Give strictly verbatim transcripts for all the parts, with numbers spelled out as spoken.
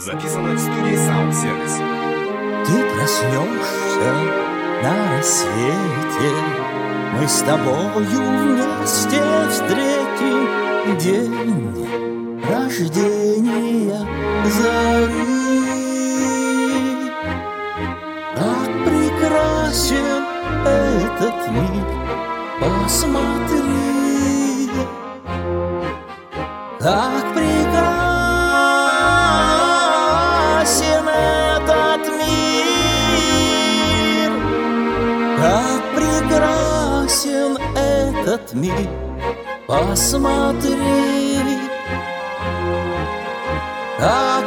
Записано в студии Sound Service. Ты проснешься на рассвете, мы с тобою вместе встретим день рождения зари. Как прекрасен этот мир, посмотри, как прекрасен этот мир, как прекрасен этот мир, посмотри, как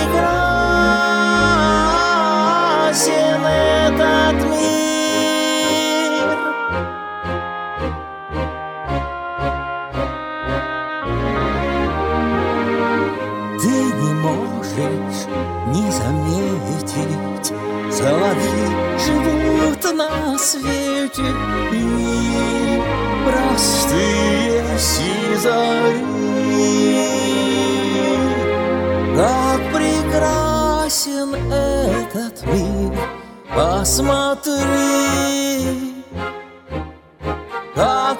прекрасен этот мир. Ты не можешь не заметить, соловьи живут на свете, и простые сизари. Как прекрасен этот мир, посмотри, как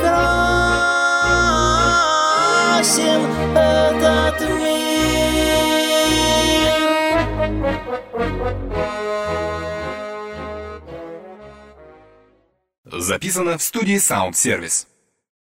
прекрасен этот мир. Записано в студии Sound Service.